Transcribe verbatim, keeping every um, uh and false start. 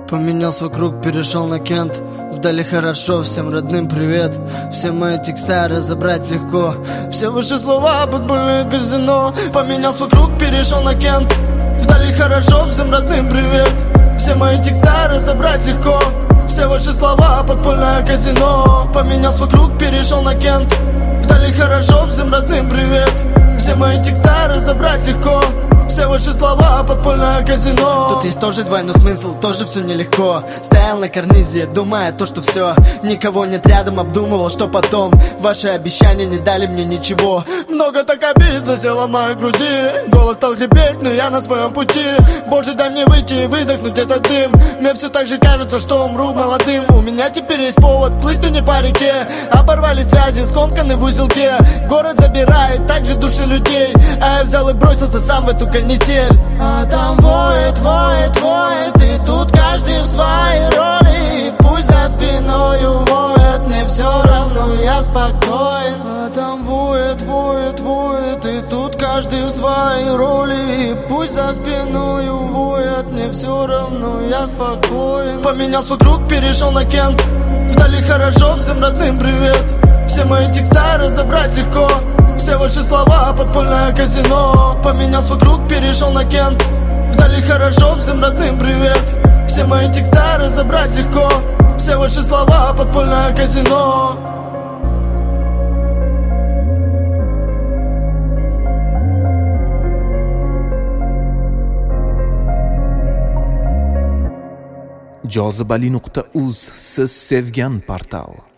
Поменял свой круг, перешел на Кент. Вдали хорошо, всем родным привет. Все мои текста разобрать легко. Все ваши слова подпольное казино. Поменял свой круг, перешел на Кент. Вдали хорошо, всем родным привет. Все мои текста разобрать легко. Все ваши слова подпольное казино. Поменял свой круг, перешел на Кент. Вдали хорошо, всем родным привет. Все мои текста разобрать легко. Все ваши слова подпольное казино. Тут есть тоже двойной смысл, тоже все нелегко. Стоял на карнизе, думая то, что все. Никого нет рядом, обдумывал, что потом. Ваши обещания не дали мне ничего. Много так обид засело в моей груди. Голос стал хрипеть, но я на своем пути. Боже, дай мне выйти и выдохнуть этот дым. Мне все так же кажется, что умру молодым. У меня теперь есть повод плыть, но не по реке. Оборвали связи, скомканы в узелке. Город забирает также души людей. А я взял и бросился сам в эту канитель. А там воет, воет, воет. И тут каждый в своей роли. И пусть за спиною воет, мне все равно, я спокоен. А там воет, воет, воет. И тут каждый в своей роли. И пусть за спиною воет, мне все равно, я спокоен. Поменял свой круг, перешел на Кент. Вдали хорошо, всем родным привет. Все мои текста разобрать легко. Все ваши слова подпольное казино. Поменял свой круг, перешел на Кент. Вдали хорошо, всем родным привет. Все мои текста разобрать легко. Все ваши слова подпольное казино. jozibali nuqta uz siz sevgan portal.